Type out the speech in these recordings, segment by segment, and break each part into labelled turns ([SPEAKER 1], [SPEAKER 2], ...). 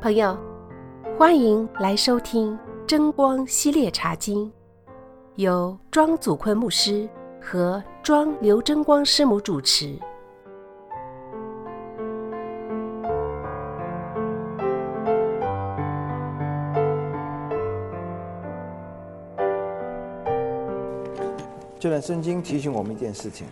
[SPEAKER 1] 朋友，欢迎来收听真光系列茶经，由庄祖坤牧师和庄刘真光师母主持。
[SPEAKER 2] 这段圣经提醒我们一件事情，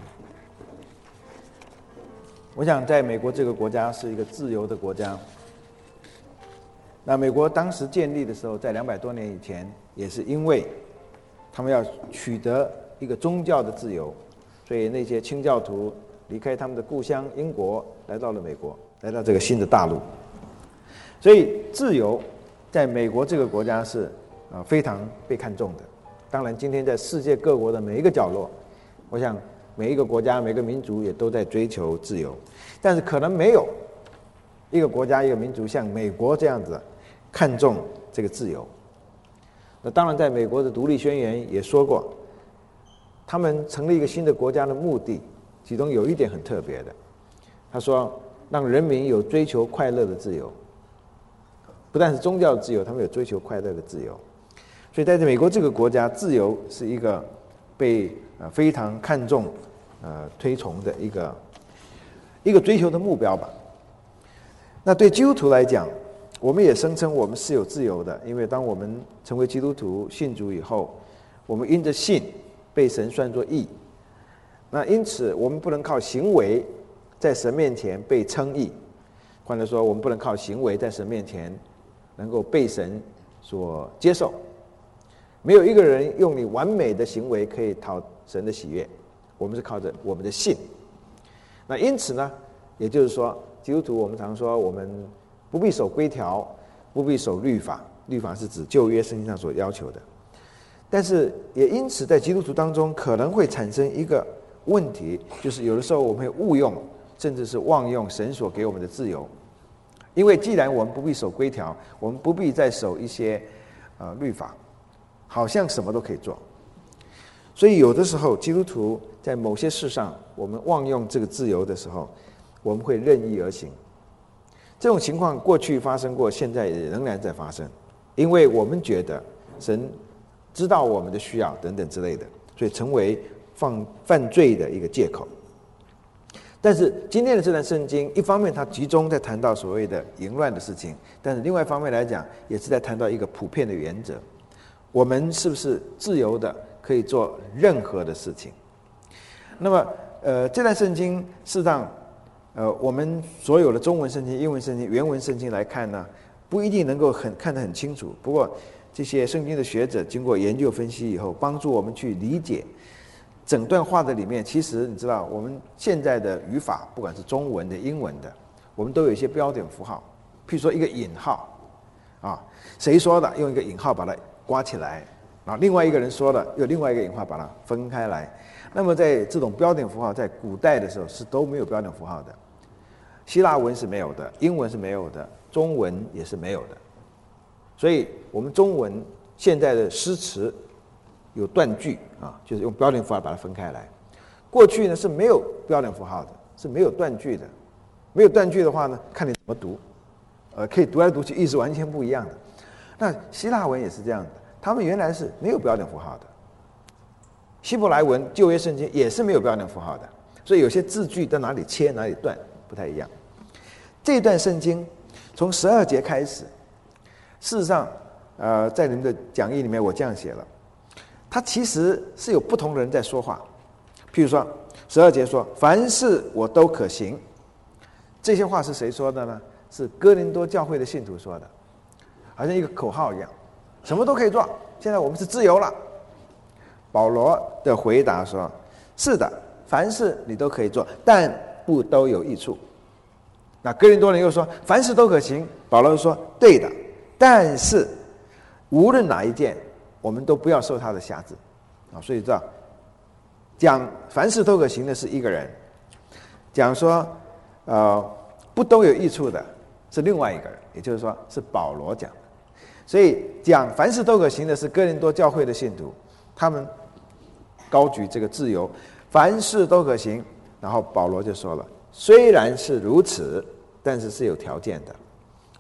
[SPEAKER 2] 我想在美国这个国家是一个自由的国家。那美国当时建立的时候，在200多年以前，也是因为他们要取得一个宗教的自由，所以那些清教徒离开他们的故乡英国，来到了美国，来到这个新的大陆。所以自由在美国这个国家是非常被看重的。当然今天在世界各国的每一个角落，我想每一个国家每个民族也都在追求自由，但是可能没有一个国家一个民族像美国这样子看重这个自由。那当然在美国的独立宣言也说过，他们成立一个新的国家的目的，其中有一点很特别的，他说让人民有追求快乐的自由，不但是宗教的自由，他们有追求快乐的自由。所以在美国这个国家，自由是一个被非常看重推崇的一个追求的目标吧。那对基督徒来讲，我们也声称我们是有自由的，因为当我们成为基督徒信主以后，我们因着信被神算作义，那因此我们不能靠行为在神面前被称义，换句话说，我们不能靠行为在神面前能够被神所接受。没有一个人用你完美的行为可以讨神的喜悦，我们是靠着我们的信。那因此呢，也就是说，基督徒我们常说我们不必守规条，不必守律法，律法是指旧约圣经上所要求的。但是也因此在基督徒当中可能会产生一个问题，就是有的时候我们会误用甚至是妄用神所给我们的自由。因为既然我们不必守规条，我们不必再守一些律法，好像什么都可以做。所以有的时候基督徒在某些事上我们妄用这个自由的时候，我们会任意而行。这种情况过去发生过，现在也仍然在发生，因为我们觉得神知道我们的需要等等之类的，所以成为犯罪的一个借口。但是今天的这段圣经，一方面它集中在谈到所谓的淫乱的事情，但是另外一方面来讲，也是在谈到一个普遍的原则，我们是不是自由的可以做任何的事情。那么这段圣经事实上我们所有的中文圣经、英文圣经、原文圣经来看呢，不一定能够看得很清楚，不过这些圣经的学者经过研究分析以后，帮助我们去理解整段话的里面。其实你知道我们现在的语法，不管是中文的英文的，我们都有一些标点符号，譬如说一个引号谁说的用一个引号把它刮起来，然后另外一个人说的用另外一个引号把它分开来。那么在这种标点符号在古代的时候是都没有标点符号的，希腊文是没有的，英文是没有的，中文也是没有的。所以我们中文现在的诗词有断句就是用标点符号把它分开来。过去呢是没有标点符号的，是没有断句的。没有断句的话呢，看你怎么读，可以读来读去意思完全不一样的。那希腊文也是这样的，他们原来是没有标点符号的。希伯来文旧约圣经也是没有标点符号的，所以有些字句在哪里切哪里断不太一样。这段圣经从12节开始，事实上在你们的讲义里面我这样写了，它其实是有不同的人在说话。譬如说12节说凡事我都可行，这些话是谁说的呢？是哥林多教会的信徒说的，好像一个口号一样，什么都可以做，现在我们是自由了。保罗的回答说，是的，凡事你都可以做，但不都有益处。那哥林多人又说凡事都可行，保罗说对的，但是无论哪一件我们都不要受他的辖制。所以知道讲凡事都可行的是一个人，讲说不都有益处的是另外一个人，也就是说是保罗讲的。所以讲凡事都可行的是哥林多教会的信徒，他们高举这个自由，凡事都可行。然后保罗就说了，虽然是如此，但是是有条件的。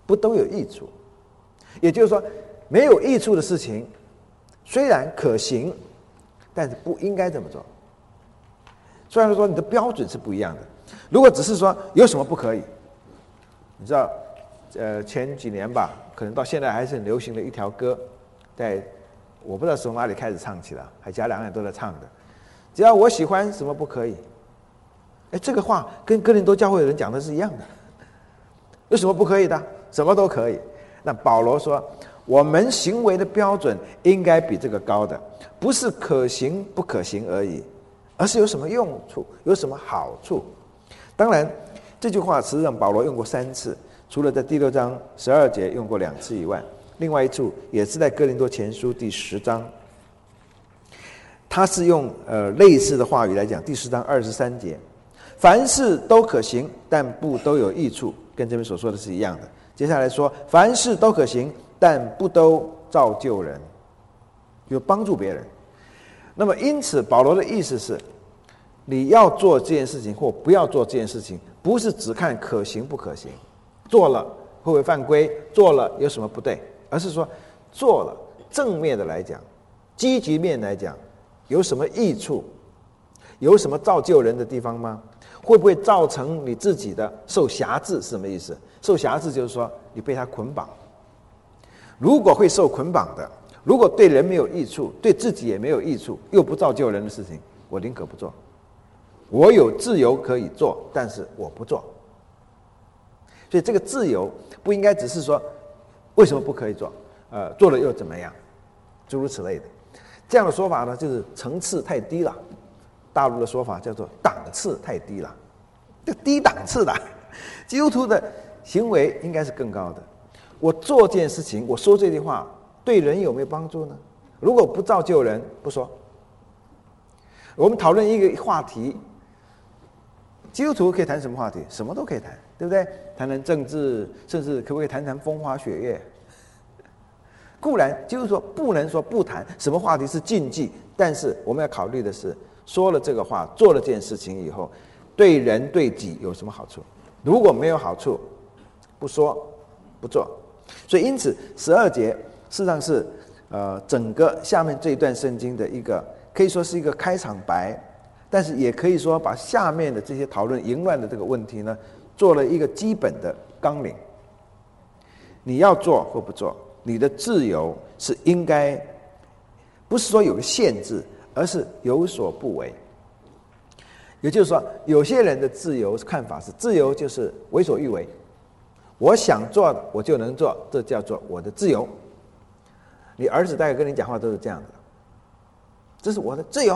[SPEAKER 2] 不都有益处？也就是说，没有益处的事情，虽然可行，但是不应该这么做。虽然说你的标准是不一样的。如果只是说有什么不可以，你知道，前几年吧，可能到现在还是很流行的一条歌，我不知道从哪里开始唱起了，还家两人都在唱的。只要我喜欢，什么不可以？这个话跟哥林多教会的人讲的是一样的。有什么不可以的？什么都可以。那保罗说，我们行为的标准应该比这个高的，不是可行不可行而已，而是有什么用处，有什么好处。当然，这句话实际上保罗用过3次，除了在第6章12节用过2次以外，另外一处也是在哥林多前书第10章，他是用类似的话语来讲。第10章23节，凡事都可行，但不都有益处，跟这边所说的是一样的。接下来说，凡事都可行，但不都造就人，有帮助别人。那么因此保罗的意思是，你要做这件事情或不要做这件事情，不是只看可行不可行，做了会不会犯规，做了有什么不对，而是说做了正面的来讲，积极面来讲，有什么益处，有什么造就人的地方吗？会不会造成你自己的受辖制？是什么意思？受辖制就是说你被他捆绑。如果会受捆绑的，如果对人没有益处，对自己也没有益处，又不造就人的事情，我宁可不做。我有自由可以做，但是我不做。所以这个自由不应该只是说为什么不可以做，做了又怎么样，诸如此类的。这样的说法呢，就是层次太低了。大陆的说法叫做档次太低了，这低档次的。基督徒的行为应该是更高的。我做这件事情，我说这句话，对人有没有帮助呢？如果不造就人，不说。我们讨论一个话题，基督徒可以谈什么话题？什么都可以谈，对不对？谈谈政治，甚至可不可以谈谈风花雪月？固然基督徒不能说不谈，什么话题是禁忌，但是我们要考虑的是，说了这个话，做了这件事情以后，对人对己有什么好处？如果没有好处，不说不做。所以因此12节事实上是整个下面这一段圣经的一个，可以说是一个开场白，但是也可以说把下面的这些讨论淫乱的这个问题呢，做了一个基本的纲领。你要做或不做，你的自由是应该，不是说有个限制，而是有所不为。也就是说，有些人的自由看法是，自由就是为所欲为，我想做的我就能做，这叫做我的自由。你儿子大概跟你讲话都是这样的，这是我的自由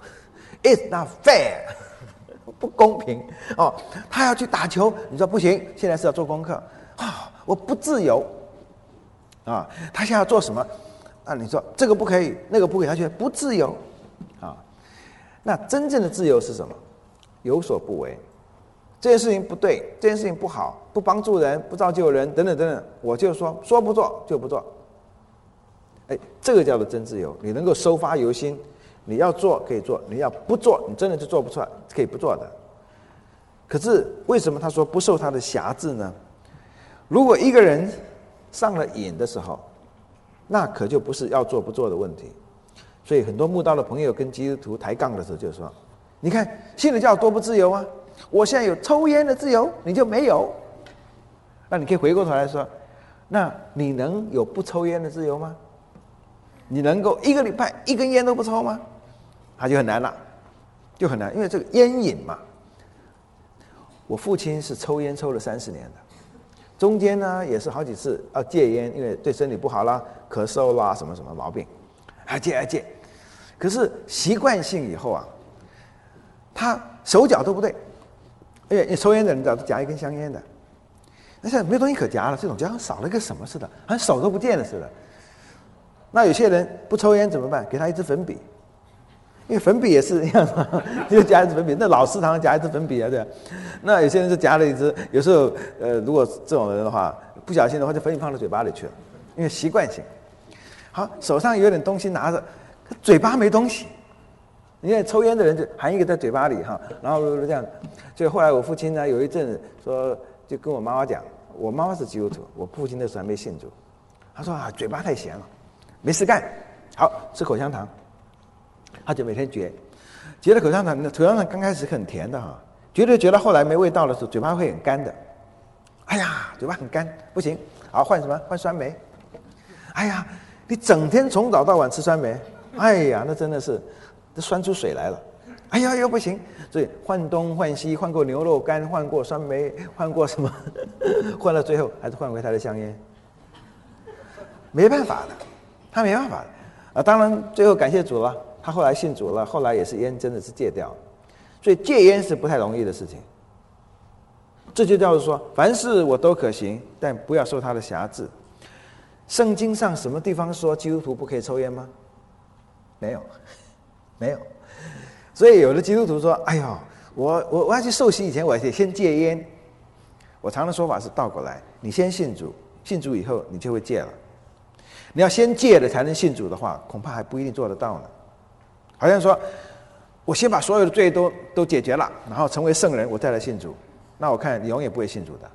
[SPEAKER 2] ，It's not fair， 不公平哦。他要去打球，你说不行，现在是要做功课啊，我不自由啊。他现在要做什么啊？你说这个不可以，那个不可以，他觉得不自由啊。那真正的自由是什么？有所不为，这件事情不对，这件事情不好，不帮助人，不造就人，等等等等，我就说不做就不做。这个叫做真自由。你能够收发由心，你要做可以做，你要不做，你真的就做不出来，可以不做的。可是为什么他说不受他的辖制呢？如果一个人上了瘾的时候，那可就不是要做不做的问题。所以很多慕道的朋友跟基督徒抬杠的时候就说，你看信了教多不自由啊，我现在有抽烟的自由，你就没有。那你可以回过头来说，那你能有不抽烟的自由吗？你能够一个礼拜一根烟都不抽吗？他就很难了，就很难，因为这个烟瘾嘛。我父亲是抽烟抽了30年的，中间呢也是好几次要戒烟，因为对身体不好啦，咳嗽啦，什么什么毛病，还戒。可是习惯性以后啊，他手脚都不对，因为抽烟的人都夹一根香烟的，那现在没有东西可夹了，这种就像少了一个什么似的，好像手都不见了似的。那有些人不抽烟怎么办？给他一支粉笔，因为粉笔也是一样的，就夹一支粉笔。那老师常常夹一支粉笔啊，对吧？那有些人就夹了一支，有时候如果这种人的话，不小心的话就粉笔放到嘴巴里去了，因为习惯性。好，手上有点东西拿着，嘴巴没东西。因为抽烟的人就含一个在嘴巴里哈，然后这样。所以后来我父亲呢有一阵子说，就跟我妈妈讲， 我妈妈是基督徒，我父亲那时候还没信主。他说啊，嘴巴太闲了，没事干，好吃口香糖。他就每天嚼了口香糖，口香糖刚开始很甜的哈，嚼到后来没味道的时候，嘴巴会很干的。哎呀，嘴巴很干，不行，好换什么？换酸梅。哎呀，你整天从早到晚吃酸梅，哎呀，那真的是都酸出水来了。哎呀，又不行，所以换东换西，换过牛肉干，换过酸梅，换过什么，换到最后还是换回他的香烟。没办法的，他没办法的啊！当然，最后感谢主了，他后来信主了，后来也是烟真的是戒掉了。所以戒烟是不太容易的事情。这就叫做说，凡事我都可行，但不要受他的辖制。圣经上什么地方说基督徒不可以抽烟吗？没有，没有。所以有的基督徒说：“哎呦，我要去受洗以前，我得先戒烟。”我常的说法是倒过来：你先信主，信主以后你就会戒了。你要先戒了才能信主的话，恐怕还不一定做得到呢。好像说，我先把所有的罪都解决了，然后成为圣人，我再来信主。那我看你永远不会信主的。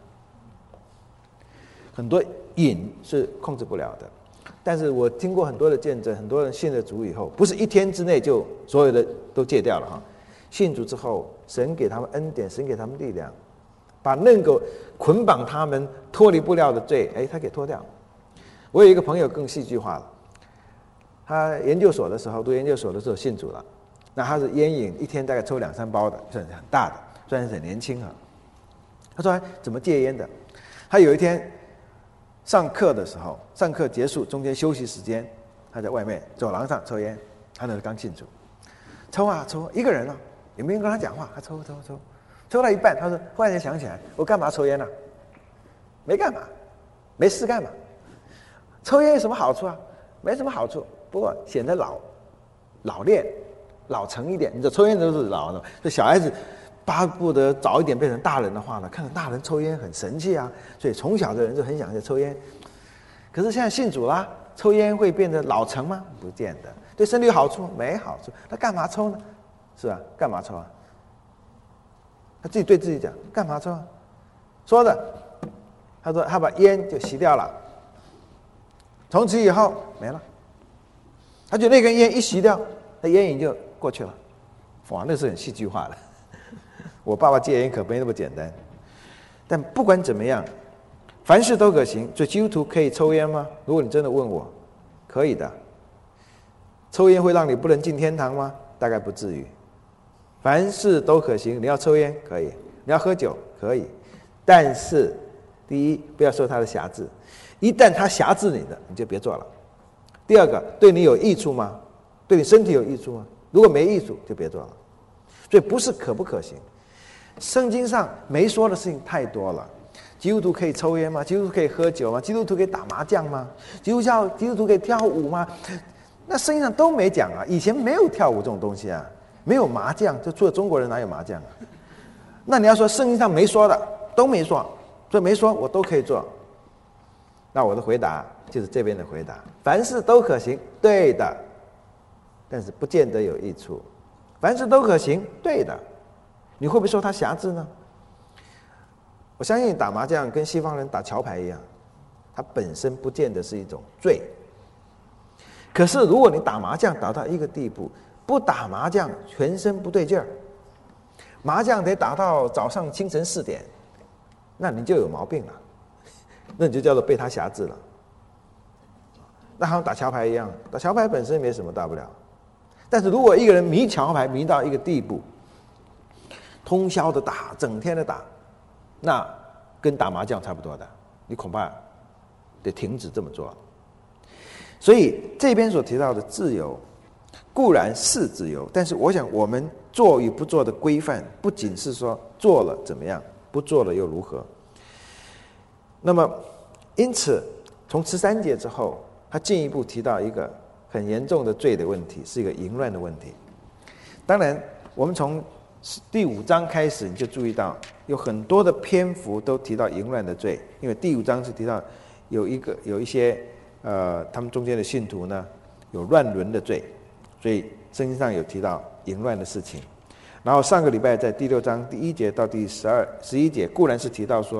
[SPEAKER 2] 很多瘾是控制不了的，但是我听过很多的见证，很多人信了主以后，不是一天之内就所有的都戒掉了哈。信主之后，神给他们恩典，神给他们力量，把能够捆绑他们脱离不了的罪，他给脱掉。我有一个朋友更戏剧化了，他读研究所的时候信主了，那他是烟瘾，一天大概抽2-3包的，算是很大的，虽然是很年轻啊。他说怎么戒烟的？他有一天上课的时候，上课结束中间休息时间，他在外面走廊上抽烟，他那时候刚信主，抽啊抽，一个人啊，也没人跟他讲话，他抽到一半，他说忽然间想起来，我干嘛抽烟呢？没干嘛，没事干嘛？抽烟有什么好处啊？没什么好处，不过显得老练、老成一点。你这抽烟都是老的，这小孩子巴不得早一点变成大人的话呢，看到大人抽烟很神气啊，所以从小的人就很想去抽烟。可是现在信主啦，抽烟会变得老成吗？不见得。对身体有好处没好处？那干嘛抽呢？是吧？干嘛抽啊？他自己对自己讲，干嘛抽啊？说着，他说他把烟就熄掉了。从此以后没了，他觉得那根烟一熄掉，那烟瘾就过去了。哇，那是很戏剧化的。我爸爸戒烟可没那么简单。但不管怎么样，凡事都可行。所以基督徒可以抽烟吗？如果你真的问我，可以的。抽烟会让你不能进天堂吗？大概不至于。凡事都可行，你要抽烟可以，你要喝酒可以，但是第一，不要受他的辖制。一旦他辖制你的，你就别做了。第二个，对你有益处吗？对你身体有益处吗？如果没益处，就别做了。所以不是可不可行，圣经上没说的事情太多了。基督徒可以抽烟吗？基督徒可以喝酒吗？基督徒可以打麻将吗？基督徒可以跳舞吗？那圣经上都没讲啊。以前没有跳舞这种东西啊，没有麻将，就除了中国人哪有麻将啊？那你要说圣经上没说的，都没说，所以没说我都可以做。那我的回答就是这边的回答：凡事都可行，对的，但是不见得有益处。凡事都可行，对的，你会不会受他辖制呢？我相信打麻将跟西方人打桥牌一样，它本身不见得是一种罪。可是如果你打麻将打到一个地步，不打麻将全身不对劲儿，麻将得打到早上清晨4点，那你就有毛病了。那你就叫做被他辖制了。那好像打桥牌一样，打桥牌本身没什么大不了，但是如果一个人迷桥牌迷到一个地步，通宵的打，整天的打，那跟打麻将差不多的，你恐怕得停止这么做。所以这边所提到的自由固然是自由，但是我想我们做与不做的规范，不仅是说做了怎么样，不做了又如何。那么因此从13节之后，他进一步提到一个很严重的罪的问题，是一个淫乱的问题。当然我们从第5章开始，你就注意到有很多的篇幅都提到淫乱的罪，因为第5章是提到有一些他们中间的信徒呢有乱伦的罪，所以圣经上有提到淫乱的事情。然后上个礼拜在第6章第1节到第11节固然是提到说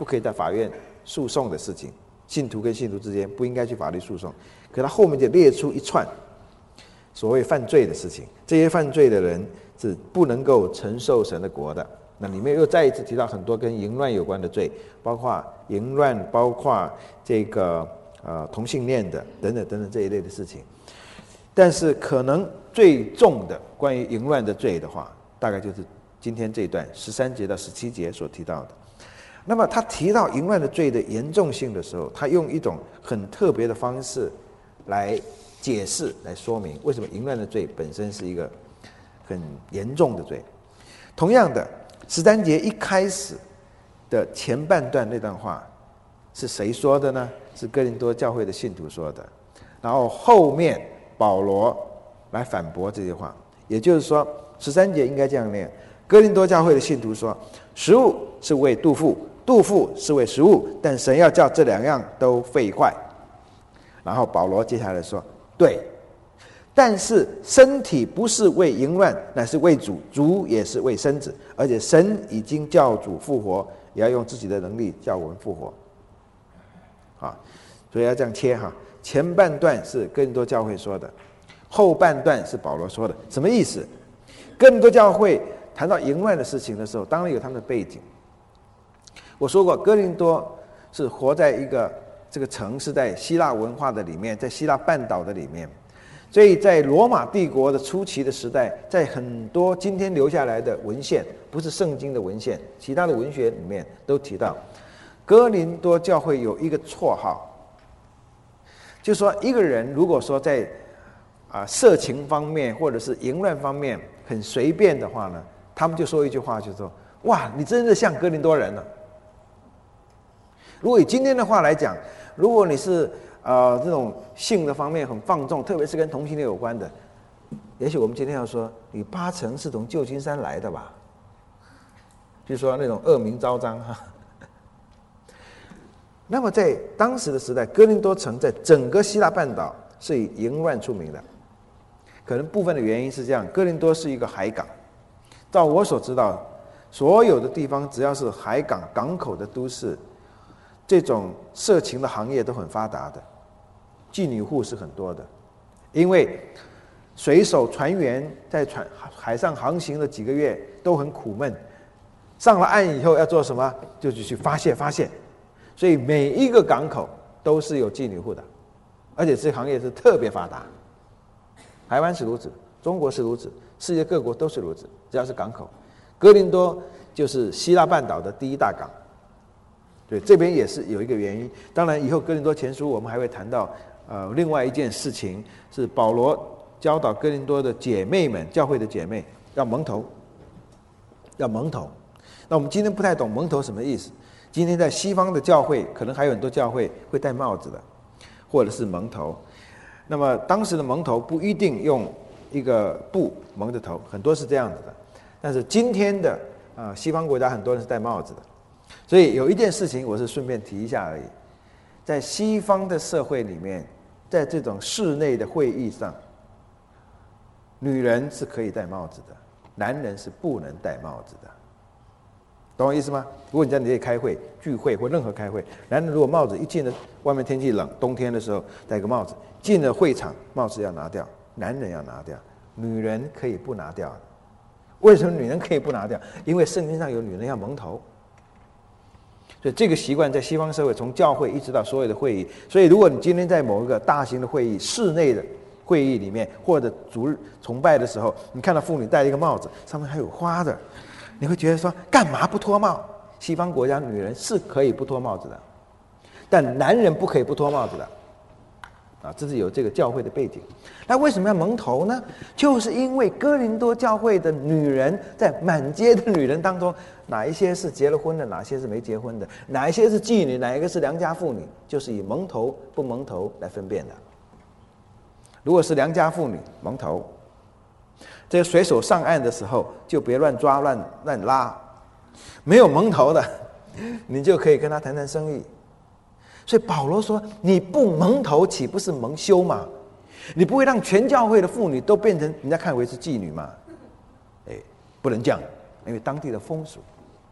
[SPEAKER 2] 不可以在法院诉讼的事情，信徒跟信徒之间不应该去法律诉讼。可他后面就列出一串所谓犯罪的事情，这些犯罪的人是不能够承受神的国的。那里面又再一次提到很多跟淫乱有关的罪，包括淫乱，包括这个同性恋的等等等等这一类的事情。但是可能最重的关于淫乱的罪的话，大概就是今天这一段13节到17节所提到的。那么他提到淫乱的罪的严重性的时候，他用一种很特别的方式来解释，来说明为什么淫乱的罪本身是一个很严重的罪。同样的，13节一开始的前半段那段话是谁说的呢？是哥林多教会的信徒说的。然后后面保罗来反驳这些话，也就是说13节应该这样念：哥林多教会的信徒说，食物是为肚腹，肚腹是为食物，但神要叫这两样都废坏。然后保罗接下来说，对，但是身体不是为淫乱，乃是为主，主也是为身子，而且神已经叫主复活，也要用自己的能力叫我们复活。所以要这样切哈，前半段是哥林多教会说的，后半段是保罗说的。什么意思？哥林多教会谈到淫乱的事情的时候，当然有他们的背景。我说过，哥林多是活在一个这个城是在希腊文化的里面，在希腊半岛的里面，所以在罗马帝国的初期的时代，在很多今天留下来的文献，不是圣经的文献，其他的文学里面都提到，哥林多教会有一个绰号，就是说一个人如果说在色情方面或者是淫乱方面很随便的话呢，他们就说一句话，就是说，哇，你真的像哥林多人了。如果以今天的话来讲，如果你是这种性的方面很放纵，特别是跟同性恋有关的，也许我们今天要说，你80%是从旧金山来的吧，就是说那种恶名昭彰哈。那么在当时的时代，哥林多城在整个希腊半岛是以淫乱出名的。可能部分的原因是这样，哥林多是一个海港，照我所知道，所有的地方只要是海港港口的都市，这种色情的行业都很发达的，妓女户是很多的。因为水手船员在海上航行的几个月都很苦闷，上了岸以后要做什么？就是去发泄，所以每一个港口都是有妓女户的，而且这个行业是特别发达。台湾是如此，中国是如此，世界各国都是如此，只要是港口。哥林多就是希腊半岛的第一大港。对，这边也是有一个原因。当然以后哥林多前书我们还会谈到另外一件事情，是保罗教导哥林多的姐妹们，教会的姐妹要蒙头。那我们今天不太懂蒙头什么意思。今天在西方的教会，可能还有很多教会会戴帽子的，或者是蒙头。那么当时的蒙头不一定用一个布蒙着头，很多是这样子的。但是今天的西方国家很多人是戴帽子的。所以有一件事情我是顺便提一下而已，在西方的社会里面，在这种室内的会议上，女人是可以戴帽子的，男人是不能戴帽子的。懂我意思吗？如果你在你这里开会、聚会或任何开会，男人如果帽子一进了，外面天气冷，冬天的时候戴个帽子，进了会场帽子要拿掉，男人要拿掉，女人可以不拿掉。为什么女人可以不拿掉？因为圣经上有女人要蒙头。所以这个习惯在西方社会，从教会一直到所有的会议。所以如果你今天在某一个大型的会议、室内的会议里面，或者主日崇拜的时候，你看到妇女戴了一个帽子，上面还有花的，你会觉得说，干嘛不脱帽？西方国家女人是可以不脱帽子的，但男人不可以不脱帽子的。这是有这个教会的背景。那为什么要蒙头呢？就是因为哥林多教会的女人，在满街的女人当中，哪一些是结了婚的，哪些是没结婚的，哪一些是妓女，哪一个是良家妇女，就是以蒙头不蒙头来分辨的。如果是良家妇女，蒙头，这个水手上岸的时候就别乱抓乱拉，没有蒙头的，你就可以跟他谈谈生意。所以保罗说，你不蒙头岂不是蒙羞吗？你不会让全教会的妇女都变成人家看为是妓女吗？不能这样，因为当地的风俗。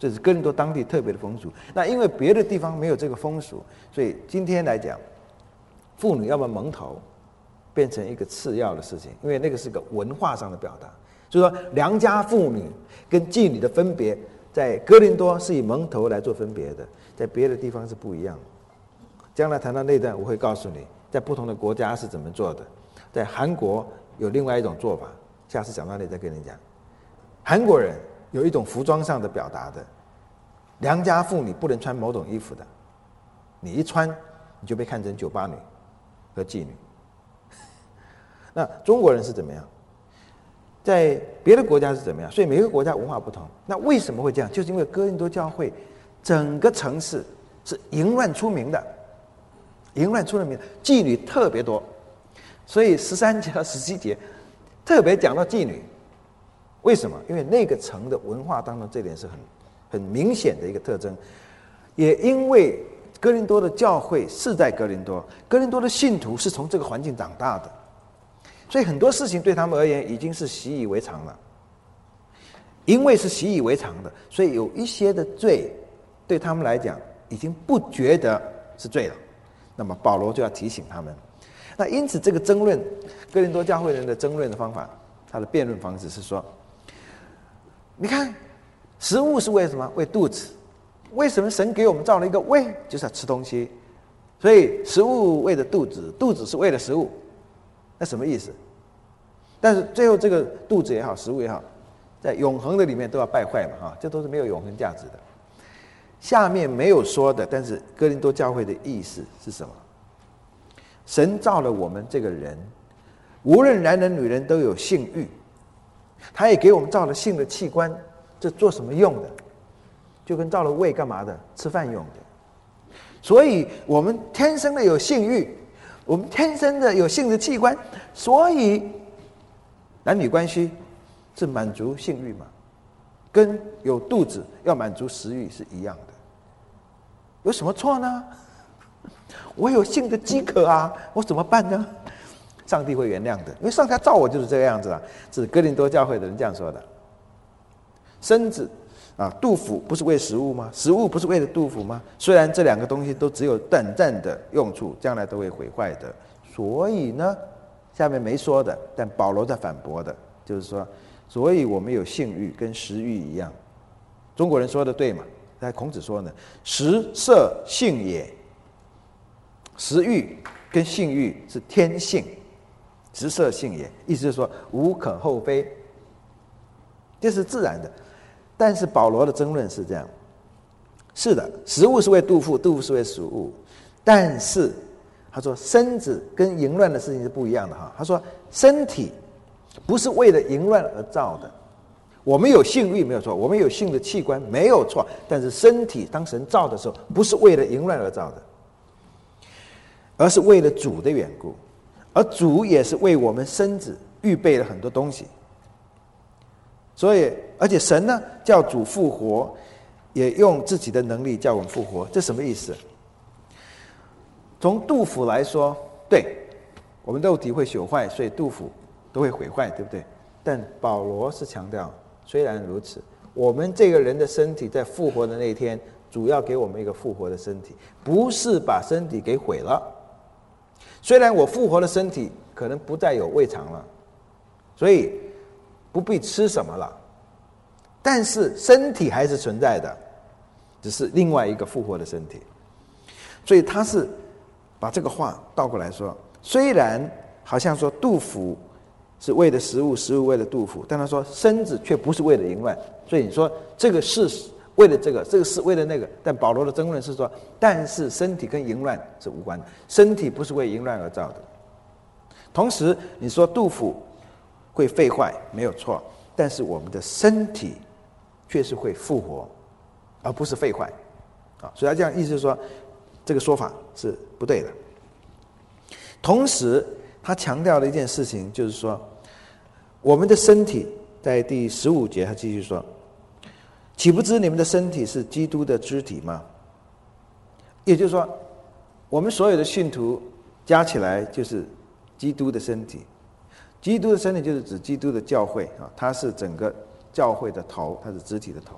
[SPEAKER 2] 这是哥林多当地特别的风俗。那因为别的地方没有这个风俗，所以今天来讲，妇女要不要蒙头，变成一个次要的事情，因为那个是个文化上的表达。所以说，良家妇女跟妓女的分别，在哥林多是以蒙头来做分别的，在别的地方是不一样的。将来谈到那段，我会告诉你，在不同的国家是怎么做的。在韩国有另外一种做法，下次讲到那再跟你讲。韩国人有一种服装上的表达的，良家妇女不能穿某种衣服的，你一穿你就被看成酒吧女和妓女。那中国人是怎么样？在别的国家是怎么样？所以每个国家文化不同。那为什么会这样？就是因为哥林多教会整个城市是淫乱出名的，淫乱出了名，妓女特别多，所以13节到17节特别讲到妓女。为什么？因为那个城的文化当中，这点是很明显的一个特征。也因为哥林多的教会是在哥林多，哥林多的信徒是从这个环境长大的，所以很多事情对他们而言已经是习以为常了。因为是习以为常的，所以有一些的罪对他们来讲已经不觉得是罪了。那么保罗就要提醒他们。那因此这个争论，哥林多教会人的争论的方法，他的辩论方式是说，你看食物是为什么？为肚子。为什么神给我们造了一个胃，就是要吃东西？所以食物为了肚子，肚子是为了食物，那什么意思？但是最后这个肚子也好，食物也好，在永恒的里面都要败坏嘛，这都是没有永恒价值的。下面没有说的，但是哥林多教会的意思是什么？神造了我们这个人，无论男人女人都有性欲，他也给我们造了性的器官，这做什么用的？就跟造了胃干嘛的？吃饭用的。所以我们天生的有性欲，我们天生的有性的器官，所以男女关系是满足性欲嘛，跟有肚子要满足食欲是一样的。有什么错呢？我有性的饥渴啊，我怎么办呢？上帝会原谅的，因为上帝造我就是这个样子啊。是哥林多教会的人这样说的。身子肚腹不是为食物吗？食物不是为了肚腹吗？虽然这两个东西都只有短暂的用处，将来都会毁坏的。所以呢，下面没说的，但保罗在反驳的，就是说，所以我们有性欲跟食欲一样。中国人说的对嘛？在孔子说呢，食色性也。食欲跟性欲是天性，食色性也，意思是说无可厚非，这是自然的。但是保罗的争论是这样，是的，食物是为肚腹，肚腹是为食物，但是他说身子跟淫乱的事情是不一样的哈。他说身体不是为了淫乱而造的，我们有性欲没有错，我们有性的器官没有错，但是身体当神造的时候，不是为了淫乱而造的，而是为了主的缘故，而主也是为我们身子预备了很多东西。所以，而且神呢叫主复活，也用自己的能力叫我们复活，这什么意思？从肚腹来说，对，我们肉体会朽坏，所以肚腹都会毁坏，对不对？但保罗是强调，虽然如此，我们这个人的身体在复活的那一天，主要给我们一个复活的身体，不是把身体给毁了。虽然我复活的身体可能不再有胃肠了，所以不必吃什么了，但是身体还是存在的，只是另外一个复活的身体。所以他是把这个话倒过来说，虽然好像说肚腹是为了食物，食物为了肚腹，但他说身子却不是为了淫乱。所以你说这个是为了这个，这个是为了那个，但保罗的争论是说，但是身体跟淫乱是无关的，身体不是为淫乱而造的。同时你说肚腹会废坏没有错，但是我们的身体却是会复活，而不是废坏。所以他这样意思是说，这个说法是不对的。同时他强调了一件事情，就是说我们的身体，在第15节他继续说，岂不知你们的身体是基督的肢体吗？也就是说，我们所有的信徒加起来就是基督的身体。基督的身体就是指基督的教会，它是整个教会的头，它是肢体的头。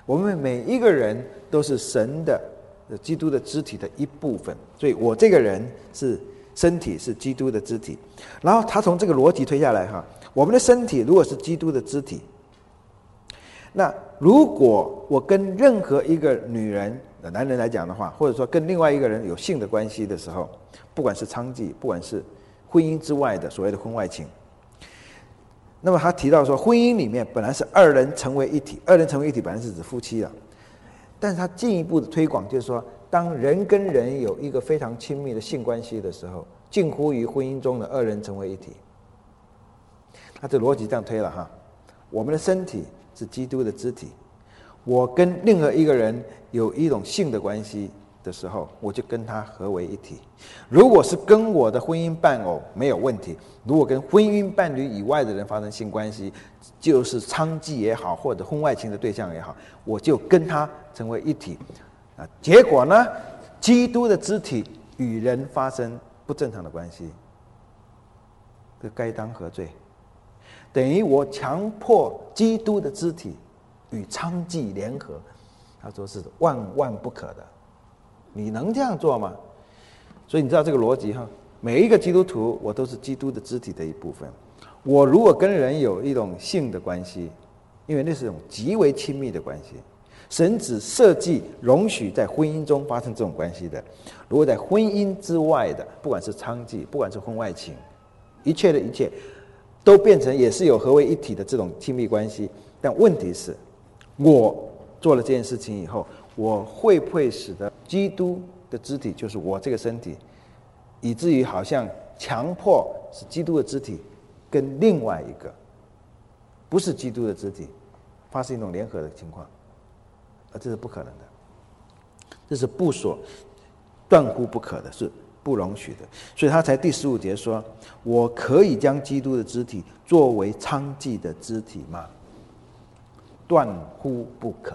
[SPEAKER 2] 我们每一个人都是神的基督的肢体的一部分，所以我这个人是身体，是基督的肢体。然后他从这个逻辑推下来哈，我们的身体如果是基督的肢体，那如果我跟任何一个女人男人来讲的话，或者说跟另外一个人有性的关系的时候，不管是娼妓，不管是婚姻之外的所谓的婚外情，那么他提到说，婚姻里面本来是二人成为一体，二人成为一体本来是指夫妻啊，但是他进一步的推广就是说，当人跟人有一个非常亲密的性关系的时候，近乎于婚姻中的二人成为一体。他这逻辑这样推了哈，我们的身体是基督的肢体，我跟任何一个人有一种性的关系的时候，我就跟他合为一体。如果是跟我的婚姻伴偶没有问题，如果跟婚姻伴侣以外的人发生性关系，就是娼妓也好，或者婚外情的对象也好，我就跟他成为一体。结果呢，基督的肢体与人发生不正常的关系，这该当何罪？等于我强迫基督的肢体与娼妓联合，他说是万万不可的。你能这样做吗？所以你知道这个逻辑哈，每一个基督徒我都是基督的肢体的一部分。我如果跟人有一种性的关系，因为那是一种极为亲密的关系，神只设计容许在婚姻中发生这种关系的。如果在婚姻之外的，不管是娼妓，不管是婚外情，一切的一切都变成也是有合为一体的这种亲密关系。但问题是，我做了这件事情以后，我会不会使得基督的肢体，就是我这个身体，以至于好像强迫使基督的肢体跟另外一个不是基督的肢体发生一种联合的情况？而这是不可能的，这是不所断乎不可的，是不容许的。所以他才第15节说，我可以将基督的肢体作为娼妓的肢体吗？断乎不可。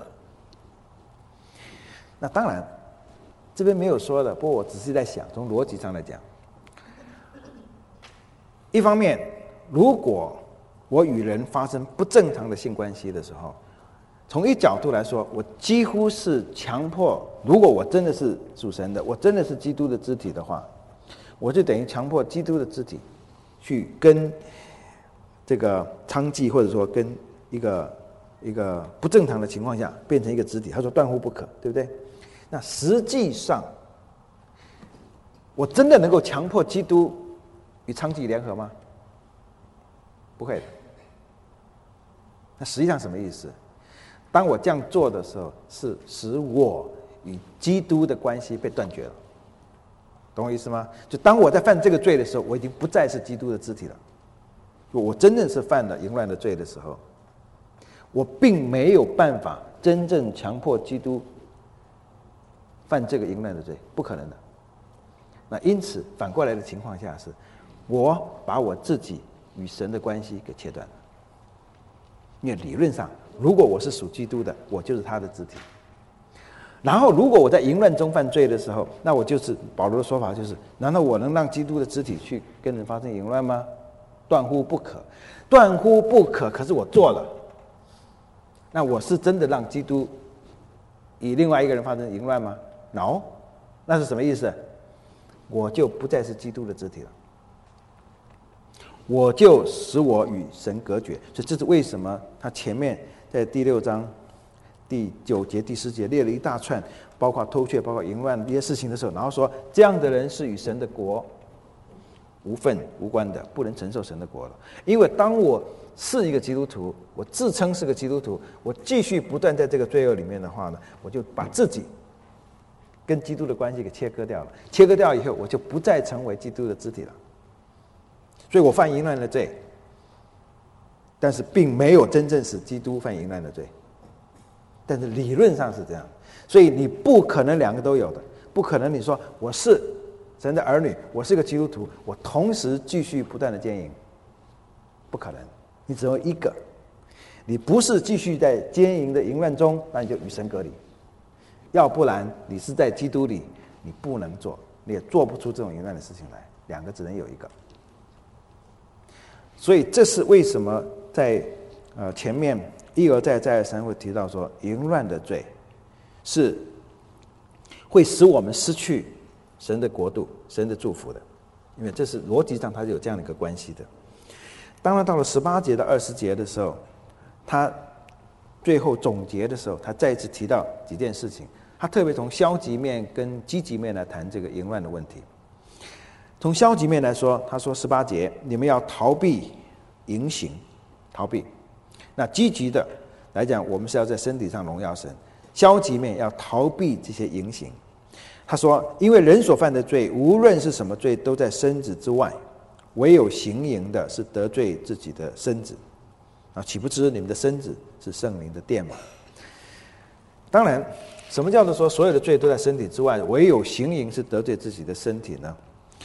[SPEAKER 2] 那当然这边没有说的，不过我只是在想，从逻辑上来讲，一方面如果我与人发生不正常的性关系的时候，从一角度来说，我几乎是强迫，如果我真的是属神的，我真的是基督的肢体的话，我就等于强迫基督的肢体去跟这个娼妓，或者说跟一个不正常的情况下变成一个肢体。他说断乎不可，对不对？那实际上我真的能够强迫基督与娼妓联合吗？不会的。那实际上什么意思？当我这样做的时候，是使我与基督的关系被断绝了，懂我意思吗？就当我在犯这个罪的时候，我已经不再是基督的肢体了。我真正是犯了淫乱的罪的时候，我并没有办法真正强迫基督犯这个淫乱的罪，不可能的。那因此反过来的情况下是，我把我自己与神的关系给切断了。因为理论上，如果我是属基督的，我就是他的肢体。然后如果我在淫乱中犯罪的时候，那我就是保罗的说法就是，难道我能让基督的肢体去跟人发生淫乱吗？断乎不可，断乎不可。可是我做了，那我是真的让基督与另外一个人发生淫乱吗？ No， 那是什么意思？我就不再是基督的肢体了，我就使我与神隔绝。所以这是为什么他前面在第6章第9节、第10节列了一大串，包括偷窃、包括淫乱这些事情的时候，然后说这样的人是与神的国无份无关的，不能承受神的国了。因为当我是一个基督徒，我自称是个基督徒，我继续不断在这个罪恶里面的话呢，我就把自己跟基督的关系给切割掉了。切割掉以后，我就不再成为基督的肢体了。所以我犯淫乱的罪，但是并没有真正使基督犯淫乱的罪。但是理论上是这样，所以你不可能两个都有的，不可能你说我是神的儿女，我是个基督徒，我同时继续不断的奸淫，不可能，你只有一个。你不是继续在奸淫的淫乱中，那你就与神隔离；要不然你是在基督里，你不能做，你也做不出这种淫乱的事情来。两个只能有一个。所以这是为什么在前面一而再再而三会提到说，淫乱的罪是会使我们失去神的国度、神的祝福的，因为这是逻辑上它是有这样的一个关系的。当然到了18节到20节的时候，他最后总结的时候，他再一次提到几件事情，他特别从消极面跟积极面来谈这个淫乱的问题。从消极面来说，他说18节，你们要逃避淫行，逃避。那积极的来讲，我们是要在身体上荣耀神；消极面要逃避这些淫行。他说，因为人所犯的罪，无论是什么罪，都在身子之外，唯有行淫的是得罪自己的身子。岂不知你们的身子是圣灵的殿吗？当然，什么叫做说所有的罪都在身体之外，唯有行淫是得罪自己的身体呢？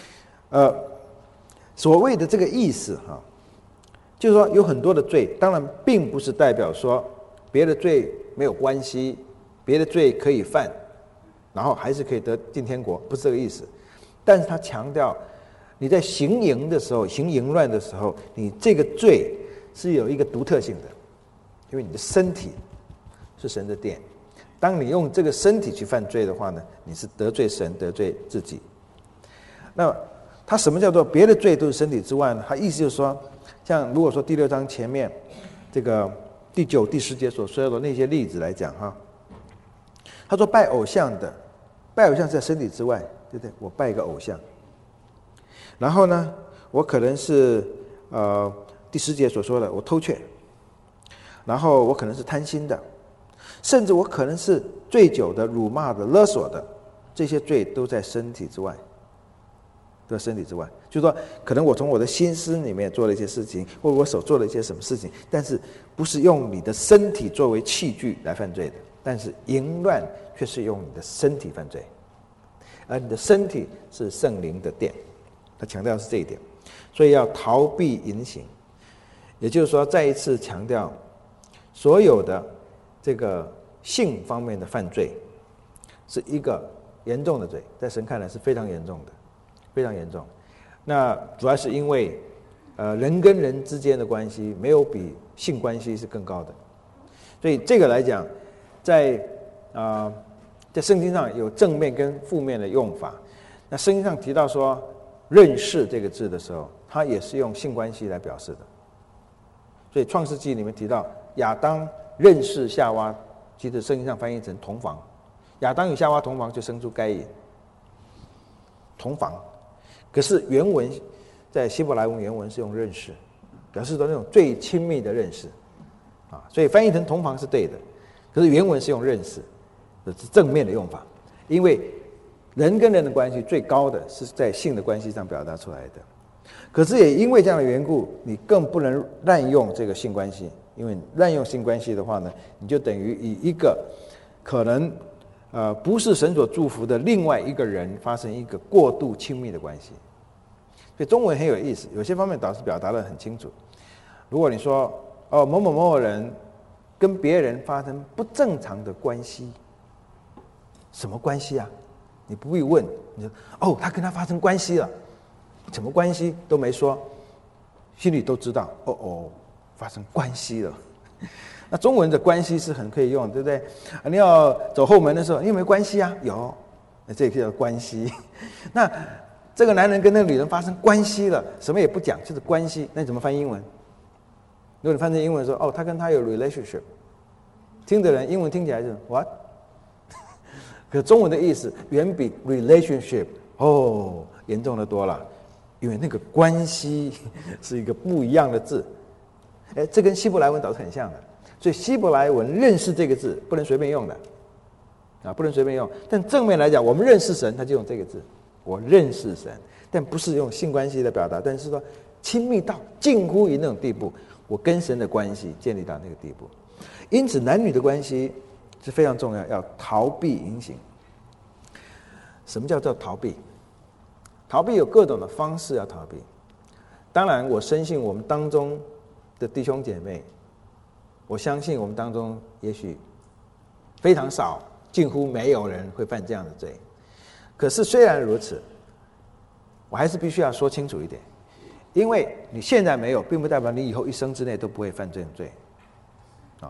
[SPEAKER 2] 所谓的这个意思就是说有很多的罪，当然并不是代表说别的罪没有关系，别的罪可以犯，然后还是可以得进天国，不是这个意思。但是他强调，你在行淫的时候，行淫乱的时候，你这个罪是有一个独特性的，因为你的身体是神的殿，当你用这个身体去犯罪的话呢，你是得罪神，得罪自己。那他什么叫做别的罪都是身体之外呢？他意思就是说，像如果说第6章前面这个第9、第10节所说的那些例子来讲他说拜偶像的，拜偶像是在身体之外，对不对？我拜一个偶像，然后呢，我可能是第10节所说的我偷窃，然后我可能是贪心的，甚至我可能是醉酒的、辱骂的、勒索的，这些罪都在身体之外，都在身体之外。就是说，可能我从我的心思里面做了一些事情，或者我手做了一些什么事情，但是不是用你的身体作为器具来犯罪的，但是淫乱却是用你的身体犯罪，而你的身体是圣灵的殿，他强调的是这一点，所以要逃避淫行。也就是说，再一次强调，所有的这个性方面的犯罪是一个严重的罪，在神看来是非常严重的，非常严重。那主要是因为人跟人之间的关系没有比性关系是更高的，所以这个来讲，在圣经上有正面跟负面的用法。那圣经上提到说认识这个字的时候，它也是用性关系来表示的。所以创世纪里面提到亚当认识夏娃，其实圣经上翻译成同房，亚当与夏娃同房就生出该隐，同房。可是原文在希伯来文原文是用认识，表示说那种最亲密的认识所以翻译成同房是对的，可是原文是用认识，这是正面的用法，因为人跟人的关系最高的是在性的关系上表达出来的。可是也因为这样的缘故，你更不能滥用这个性关系，因为滥用性关系的话呢，你就等于以一个可能不是神所祝福的另外一个人发生一个过度亲密的关系。所以中文很有意思，有些方面倒是表达得很清楚。如果你说某某某某人跟别人发生不正常的关系，什么关系啊？你不必问，你说他跟他发生关系了，什么关系都没说，心里都知道发生关系了。那中文的关系是很可以用，对不对？你要走后门的时候，你有没有关系啊？有，那这个叫关系。那这个男人跟那个女人发生关系了，什么也不讲，就是关系。那你怎么翻英文？如果你翻成英文说他跟他有 relationship， 听的人英文听起来就是 what？ 可中文的意思远比 relationship 严重的多了，因为那个关系是一个不一样的字。这跟希伯来文倒是很像的，所以希伯来文认识这个字不能随便用的不能随便用。但正面来讲，我们认识神，他就用这个字，我认识神，但不是用性关系的表达，但是说亲密到近乎于那种地步，我跟神的关系建立到那个地步。因此男女的关系是非常重要，要逃避淫行。什么叫做逃避？逃避有各种的方式要逃避。当然我深信我们当中的弟兄姐妹，我相信我们当中也许非常少，近乎没有人会犯这样的罪。可是虽然如此，我还是必须要说清楚一点，因为你现在没有，并不代表你以后一生之内都不会犯这种罪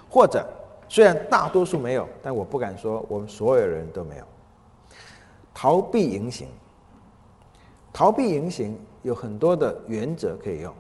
[SPEAKER 2] 或者虽然大多数没有，但我不敢说我们所有人都没有。逃避言行，逃避言行有很多的原则可以用。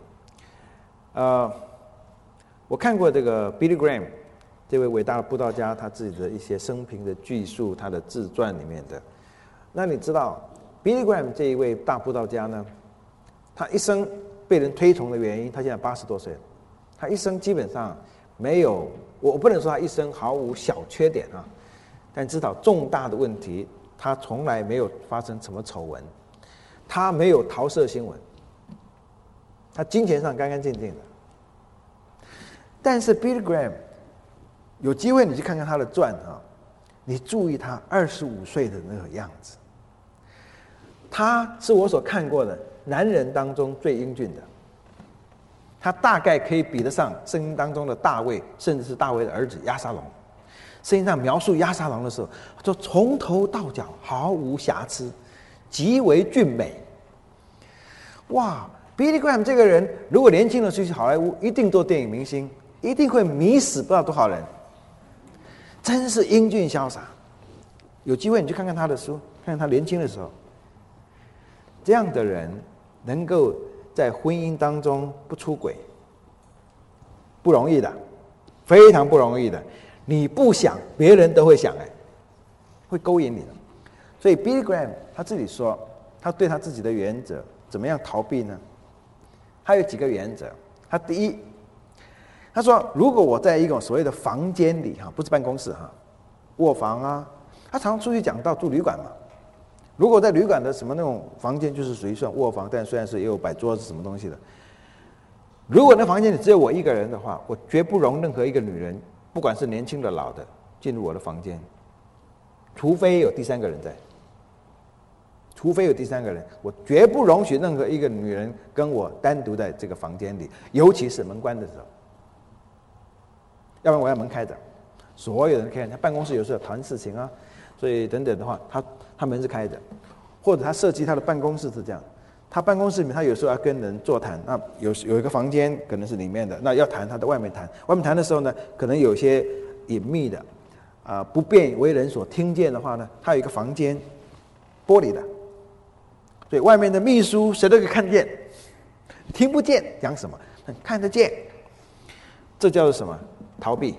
[SPEAKER 2] 我看过这个 Billy Graham 这位伟大的布道家，他自己的一些生平的叙述，他的自传里面的。那你知道 Billy Graham 这一位大布道家呢，他一生被人推崇的原因，他现在80多岁了，他一生基本上没有，我不能说他一生毫无小缺点啊，但至少重大的问题，他从来没有发生什么丑闻，他没有桃色新闻，他金钱上干干净净的。但是 Billy Graham 有机会你去看看他的传啊，你注意他25岁的那个样子，他是我所看过的男人当中最英俊的，他大概可以比得上圣经当中的大卫，甚至是大卫的儿子押沙龙。圣经上描述押沙龙的时候，说从头到脚毫无瑕疵，极为俊美。哇 ，Billy Graham 这个人，如果年轻的时候去好莱坞，一定做电影明星，一定会迷死不知道多少人。真是英俊潇洒。有机会你去看看他的书，看看他年轻的时候。这样的人能够在婚姻当中不出轨，不容易的，非常不容易的。你不想，别人都会想，会勾引你的。所以 Billy Graham 他自己说，他对他自己的原则怎么样逃避呢？他有几个原则。他第一，他说如果我在一种所谓的房间里不是办公室卧房啊，他常出去讲到住旅馆嘛。如果在旅馆的什么那种房间，就是属于算卧房，但虽然是也有摆桌子什么东西的。如果那房间里只有我一个人的话，我绝不容任何一个女人，不管是年轻的老的，进入我的房间，除非有第三个人在。除非有第三个人，我绝不容许任何一个女人跟我单独在这个房间里，尤其是门关的时候。要不然我要门开着，所有人开着。他办公室有时候要谈事情啊，所以等等的话，他门是开着，或者他设计他的办公室是这样。他办公室里面，他有时候要跟人座谈，那有一个房间可能是里面的，那要谈他在外面谈。外面谈的时候呢，可能有些隐秘的，不便为人所听见的话呢，他有一个房间，玻璃的，所以外面的秘书谁都可以看见，听不见讲什么，看得见。这叫做什么？逃避。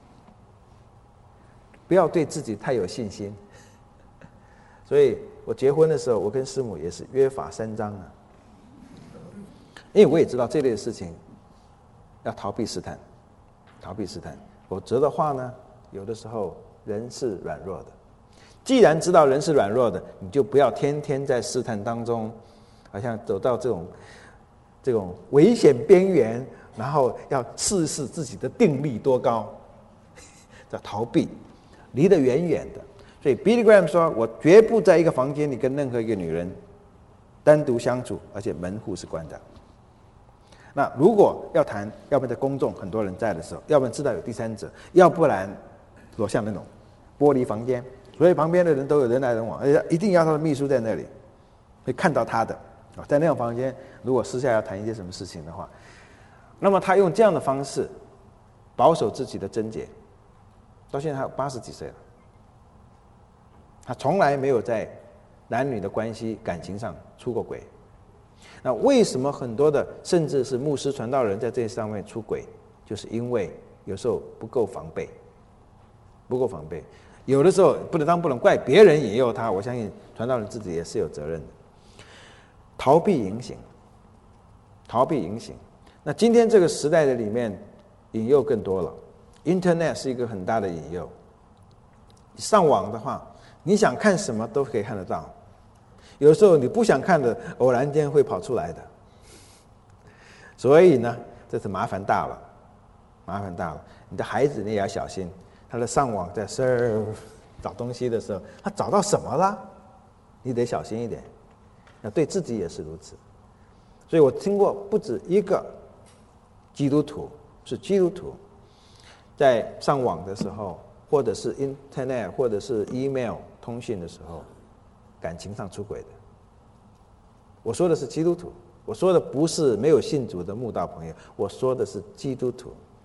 [SPEAKER 2] 不要对自己太有信心。所以我结婚的时候，我跟师母也是约法3章啊。因为我也知道这类的事情要逃避试探，逃避试探，否则的话呢，有的时候人是软弱的。既然知道人是软弱的，你就不要天天在试探当中，好像走到这种危险边缘，然后要试试自己的定力多高，叫逃避，离得远远的。所以 Billy Graham 说，我绝不在一个房间里跟任何一个女人单独相处，而且门户是关的。那如果要谈，要不然在公众很多人在的时候，要不然知道有第三者，要不然躲像那种玻璃房间，所以旁边的人都有人来人往，而且一定要他的秘书在那里，会看到他的。在那种房间，如果私下要谈一些什么事情的话，那么他用这样的方式保守自己的贞洁，到现在他80几岁了，他从来没有在男女的关系感情上出过轨。那为什么很多的甚至是牧师传道人在这上面出轨，就是因为有时候不够防备，不够防备。有的时候不能怪别人引诱他，我相信传道人自己也是有责任的。逃避引醒，逃避引醒。那今天这个时代的里面，引诱更多了。Internet 是一个很大的引诱。上网的话，你想看什么都可以看得到。有时候你不想看的，偶然间会跑出来的。所以呢，这是麻烦大了，麻烦大了。你的孩子你也要小心，他在上网在 surf 找东西的时候，他找到什么了，你得小心一点。那对自己也是如此。所以我听过不止一个基督徒，是基督徒，在上网的时候，或者是 Internet 或者是 email 通讯的时候，感情上出轨的。我说的是基督徒，我说的不是没有信主的慕道朋友，我说的是基督徒。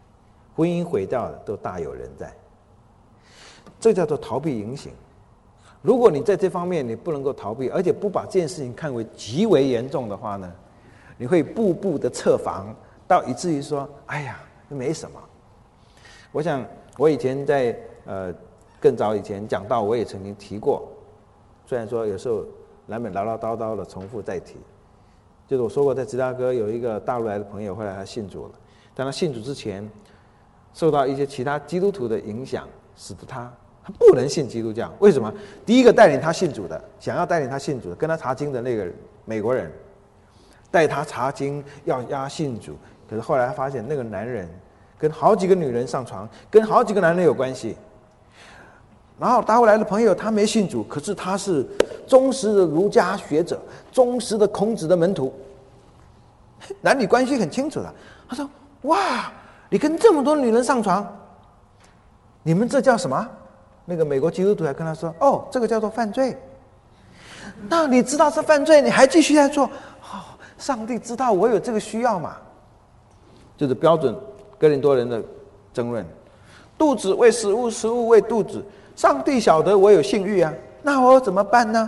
[SPEAKER 2] 婚姻毁掉的都大有人在。这叫做逃避淫行。如果你在这方面你不能够逃避，而且不把这件事情看为极为严重的话呢，你会步步的设防，到以至于说，哎呀，没什么。我想我以前在更早以前讲到，我也曾经提过，虽然说有时候难免唠唠叨叨的重复再提，就是我说过，在芝加哥有一个大陆来的朋友，后来他信主了，但他信主之前受到一些其他基督徒的影响，使得他不能信基督教。为什么？第一个带领他信主的，想要带领他信主的，跟他查经的那个美国人，带他查经要他信主，可是后来他发现那个男人跟好几个女人上床，跟好几个男人有关系。然后大陆来的朋友他没信主，可是他是忠实的儒家学者，忠实的孔子的门徒，男女关系很清楚的。他说：哇，你跟这么多女人上床，你们这叫什么？那个美国基督徒还跟他说：哦，这个叫做犯罪。那你知道是犯罪，你还继续在做？哦，上帝知道我有这个需要嘛？就是标准哥林多人的争论。肚子为食物，食物为肚子。上帝晓得我有性欲啊，那我怎么办呢？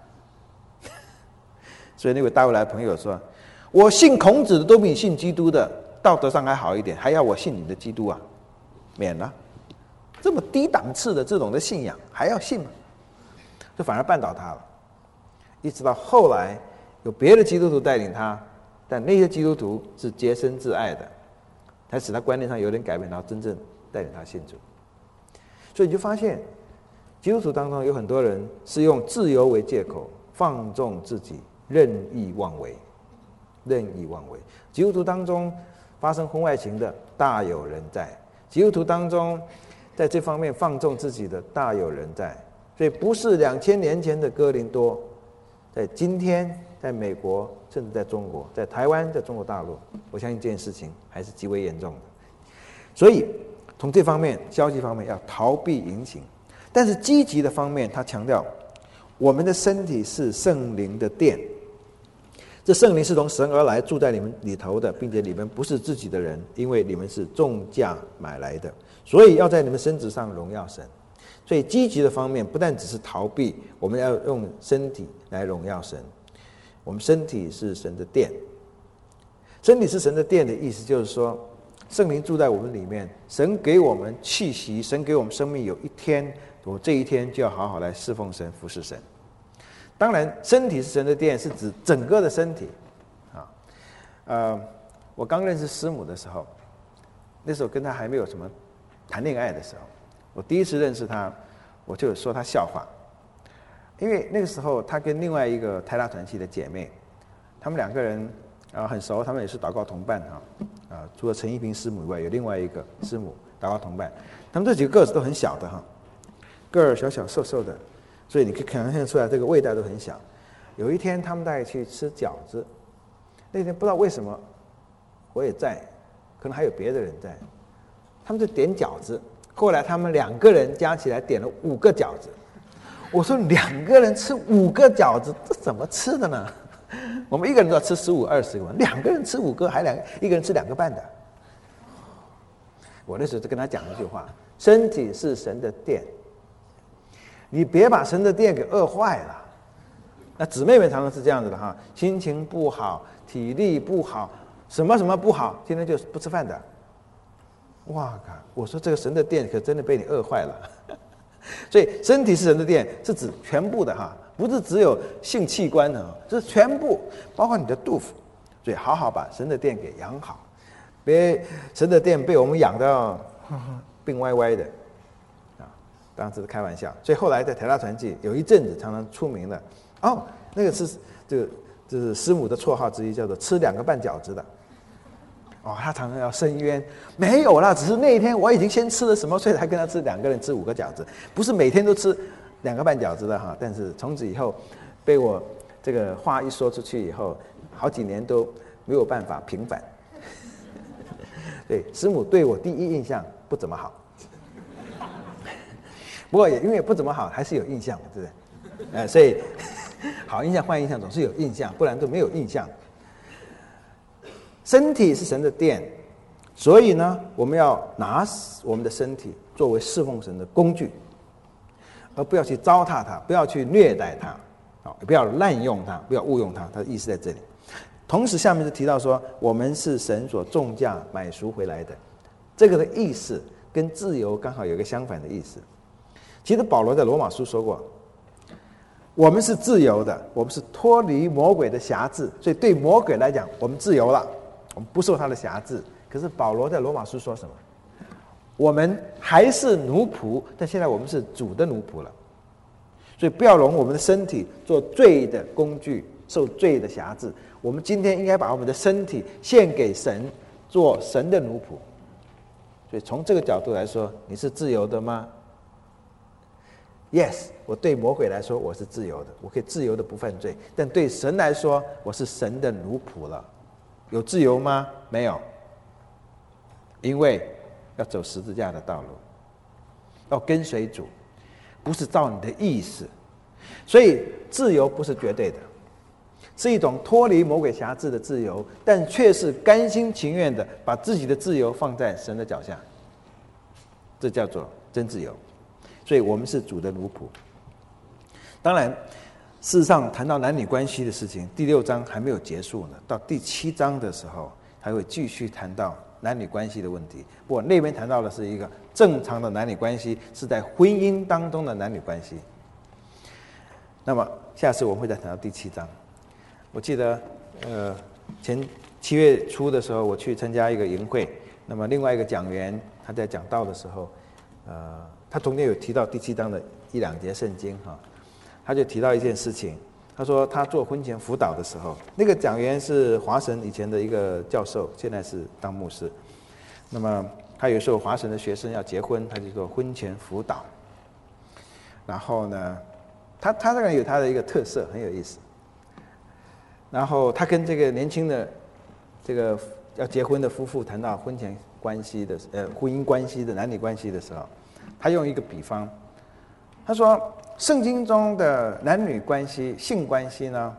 [SPEAKER 2] 所以那位大陆来的朋友说：我信孔子的都比你信基督的道德上还好一点，还要我信你的基督啊？免了。这么低档次的这种的信仰还要信吗？这反而绊倒他了。一直到后来有别的基督徒带领他，但那些基督徒是洁身自爱的，才使他观念上有点改变，然后真正带领他信主。所以你就发现基督徒当中有很多人是用自由为借口，放纵自己，任意妄为。基督徒当中发生婚外情的大有人在，基督徒当中在这方面放纵自己的大有人在。所以不是2000年前的哥林多，在今天，在美国，甚至在中国，在台湾，在中国大陆，我相信这件事情还是极为严重的。所以从这方面，消极方面要逃避淫行，但是积极的方面，他强调我们的身体是圣灵的殿，这圣灵是从神而来，住在你们里头的，并且你们不是自己的人，因为你们是重价买来的，所以要在你们身子上荣耀神。所以积极的方面不但只是逃避，我们要用身体来荣耀神。我们身体是神的殿，身体是神的殿的意思就是说，圣灵住在我们里面，神给我们气息，神给我们生命，有一天我这一天就要好好来侍奉神，服侍神。当然身体是神的殿是指整个的身体我刚认识师母的时候，那时候跟她还没有什么谈恋爱的时候，我第一次认识她，我就说她笑话，因为那个时候她跟另外一个台大传系的姐妹，她们两个人很熟，他们也是祷告同伴除了陈一平师母以外，有另外一个师母祷告同伴。他们这几个个子都很小的个儿小小瘦瘦的，所以你可以想象出来这个味道都很小。有一天他们带去吃饺子，那天不知道为什么我也在，可能还有别的人在，他们就点饺子。后来他们2个人加起来点了5个饺子。我说2个人吃5个饺子，这怎么吃的呢？我们一个人都要吃15、20个，2个人吃5个，还一个人吃2个半的。我那时候就跟他讲一句话：身体是神的殿，你别把神的殿给饿坏了。那姊妹们常常是这样子的心情不好，体力不好，什么什么不好，今天就不吃饭的。哇靠！我说这个神的殿可真的被你饿坏了。所以身体是神的殿，是指全部的不是只有性器官这是全部，包括你的肚腹。所以好好把神的殿给养好，别神的殿被我们养到病歪歪的当然这是开玩笑。所以后来在台大传记有一阵子常常出名的那个是就是师母的绰号之一，叫做吃2个半饺子的。他常常要申冤，没有啦，只是那一天我已经先吃了什么，所以才跟他吃2个人吃5个饺子，不是每天都吃2个半饺子的但是从此以后，被我这个话一说出去以后，好几年都没有办法平反。对，师母对我第一印象不怎么好，不过也因为不怎么好，还是有印象，对不对？所以好印象坏印象总是有印象，不然都没有印象。身体是神的殿， 所以呢，我们要拿我们的身体作为侍奉神的工具，而不要去糟蹋它，不要去虐待它，不要滥用它，不要误用它。它的意思在这里。同时，下面就提到说，我们是神所重价买赎回来的，这个的意思跟自由刚好有一个相反的意思。其实保罗在罗马书说过，我们是自由的，我们是脱离魔鬼的辖制，所以对魔鬼来讲，我们自由了，我们不受他的辖制。可是保罗在罗马书说什么？我们还是奴仆，但现在我们是主的奴仆了。所以不要容我们的身体做罪的工具，受罪的辖制。我们今天应该把我们的身体献给神，做神的奴仆。所以从这个角度来说，你是自由的吗？ Yes， 我对魔鬼来说我是自由的，我可以自由的不犯罪。但对神来说，我是神的奴仆了。有自由吗？没有，因为要走十字架的道路，要跟随主，不是照你的意思。所以自由不是绝对的，是一种脱离魔鬼辖制的自由，但却是甘心情愿的把自己的自由放在神的脚下，这叫做真自由。所以我们是主的奴仆。当然，事实上谈到男女关系的事情，第6章还没有结束呢。到第7章的时候，还会继续谈到男女关系的问题。不过那边谈到的是一个正常的男女关系，是在婚姻当中的男女关系。那么下次我们会再谈到第7章。我记得，前7月初的时候，我去参加一个营会，那么另外一个讲员他在讲道的时候，他中间有提到第7章的1、2节圣经哈，他就提到一件事情，他说他做婚前辅导的时候，那个讲员是华神以前的一个教授，现在是当牧师。那么他有时候华神的学生要结婚，他就做婚前辅导。然后呢，他这个人有他的一个特色，很有意思。然后他跟这个年轻的这个要结婚的夫妇谈到婚前关系的婚姻关系的男女关系的时候，他用一个比方，他说圣经中的男女关系性关系呢，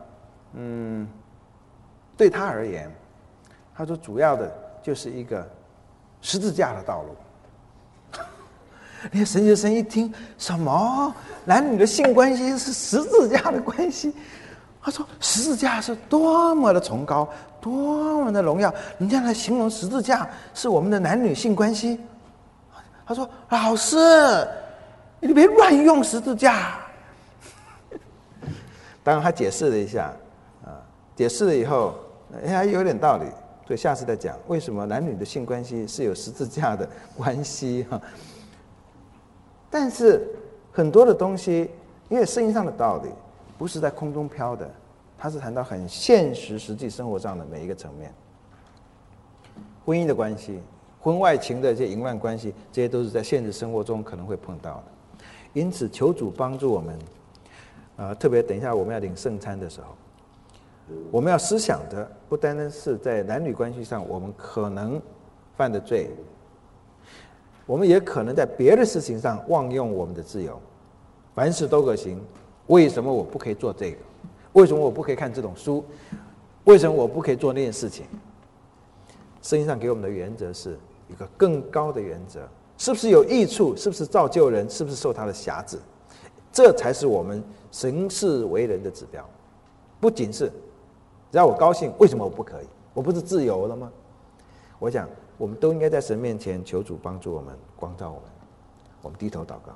[SPEAKER 2] 对他而言，他说主要的就是一个十字架的道路。那些神学生一听，什么男女的性关系是十字架的关系？他说十字架是多么的崇高，多么的荣耀，人家来形容十字架是我们的男女性关系。他说老师，你别乱用十字架。当然他解释了一下，解释了以后还有点道理，所以下次再讲为什么男女的性关系是有十字架的关系哈。但是很多的东西，因为圣经上的道理不是在空中飘的，它是谈到很现实实际生活上的每一个层面。婚姻的关系，婚外情的这些淫乱关系，这些都是在现实生活中可能会碰到的。因此求主帮助我们，特别等一下我们要领圣餐的时候，我们要思想的不单单是在男女关系上我们可能犯的罪，我们也可能在别的事情上妄用我们的自由。凡事都可行，为什么我不可以做这个？为什么我不可以看这种书？为什么我不可以做那件事情？圣经上给我们的原则是一个更高的原则，是不是有益处？是不是造就人？是不是受他的辖制？这才是我们行事为人的指标。不仅是只要我高兴，为什么我不可以？我不是自由了吗？我想我们都应该在神面前求主帮助我们，光照我们。我们低头祷告。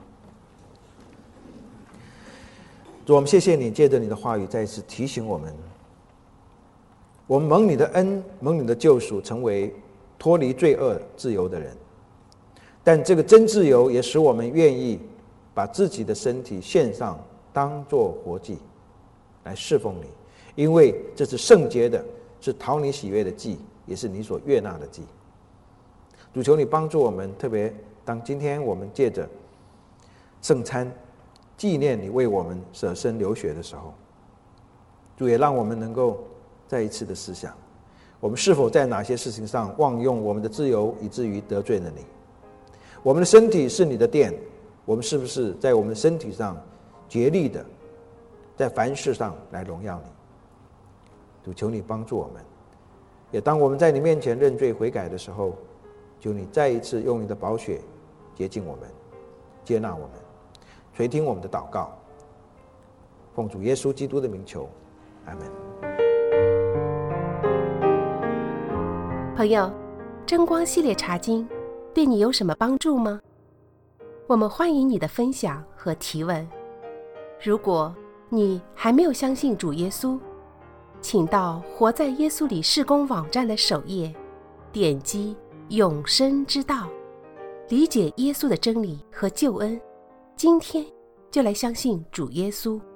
[SPEAKER 2] 主，我们谢谢你，借着你的话语再一次提醒我们，我们蒙你的恩，蒙你的救赎，成为脱离罪恶自由的人。但这个真自由也使我们愿意把自己的身体献上，当作活祭来侍奉你，因为这是圣洁的，是讨你喜悦的祭，也是你所悦纳的祭。主，求你帮助我们，特别当今天我们借着圣餐纪念你为我们舍身流血的时候，主也让我们能够再一次的思想，我们是否在哪些事情上妄用我们的自由，以至于得罪了你？我们的身体是你的殿，我们是不是在我们的身体上竭力的在凡事上来荣耀你？主，求你帮助我们，也当我们在你面前认罪悔改的时候， 求你再一次用你的宝血洁净我们，接纳我们，垂听我们的祷告，奉主耶稣基督的名求，阿们。
[SPEAKER 1] 朋友，真光系列查经对你有什么帮助吗？我们欢迎你的分享和提问。如果你还没有相信主耶稣，请到活在耶稣里事工网站的首页，点击永生之道，理解耶稣的真理和救恩。今天就来相信主耶稣。